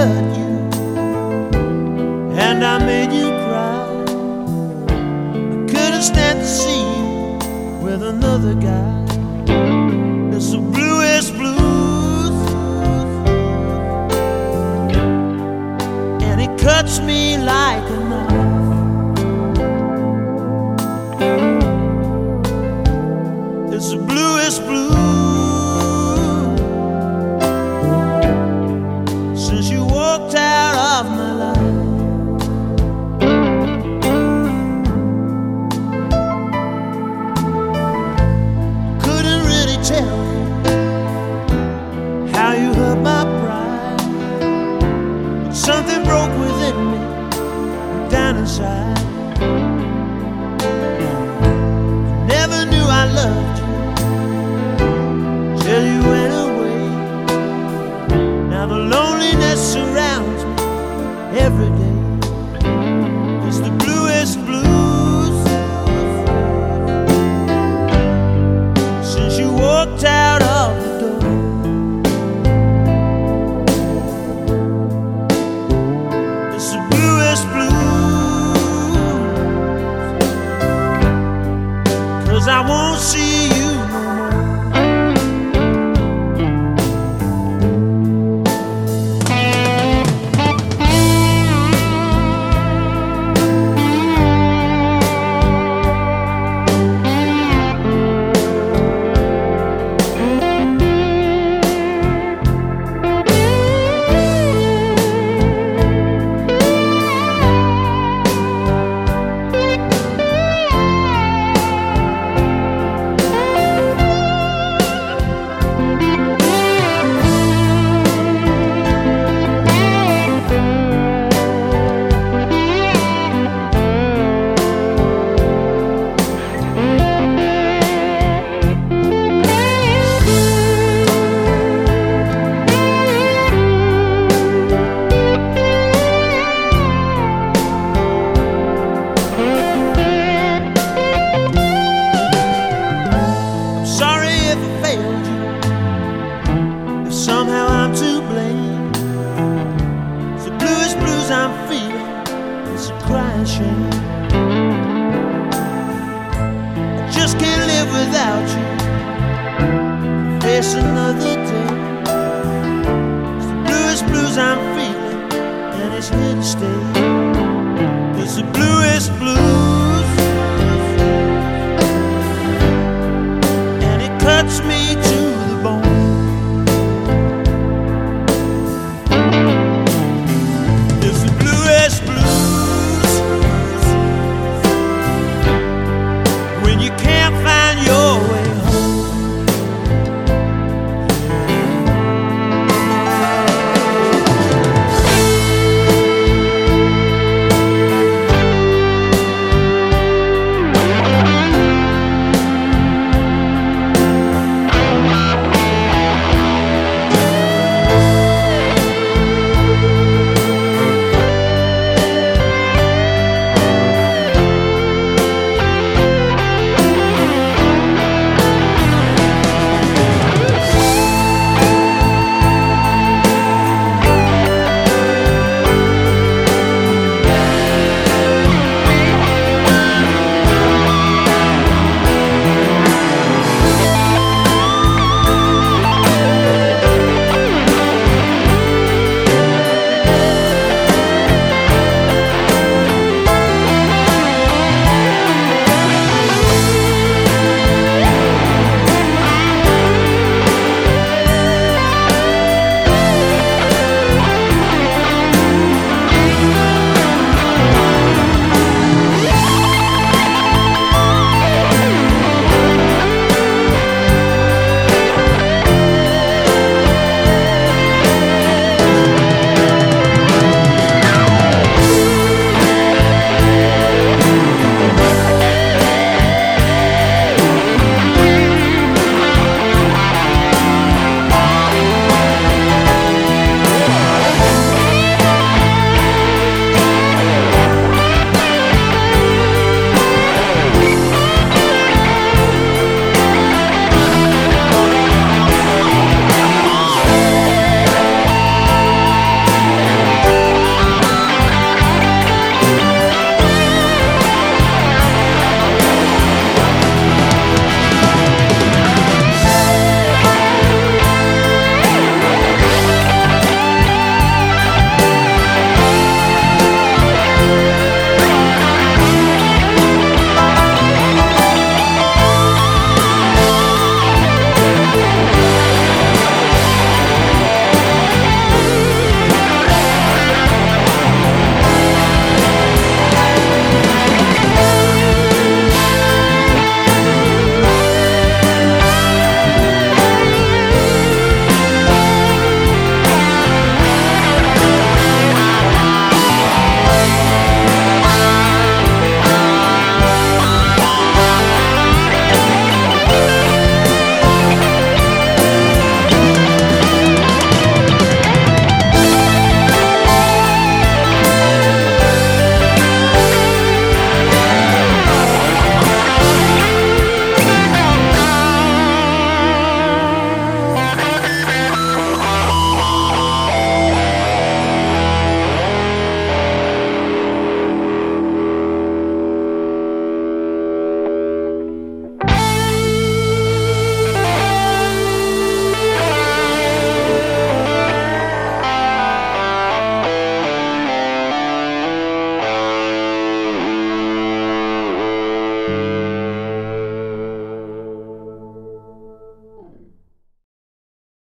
hurt you and I made you cry. I couldn't stand to see you with another guy. It's the bluest blues, and it cuts me like a knife. It's the bluest blues since you walked out of my life. Couldn't really tell you how you hurt my pride, but something broke within me, down inside. Never knew I loved you till you went away. Now the loneliness surrounds me every day. It's the bluest blues since you walked out of the door. It's the bluest blues 'cause I won't see you no more. Somehow I'm to blame. It's the bluest blues I'm feeling. It's a crying shame. I just can't live without you. Face another day. It's the bluest blues I'm feeling, and it's here to stay.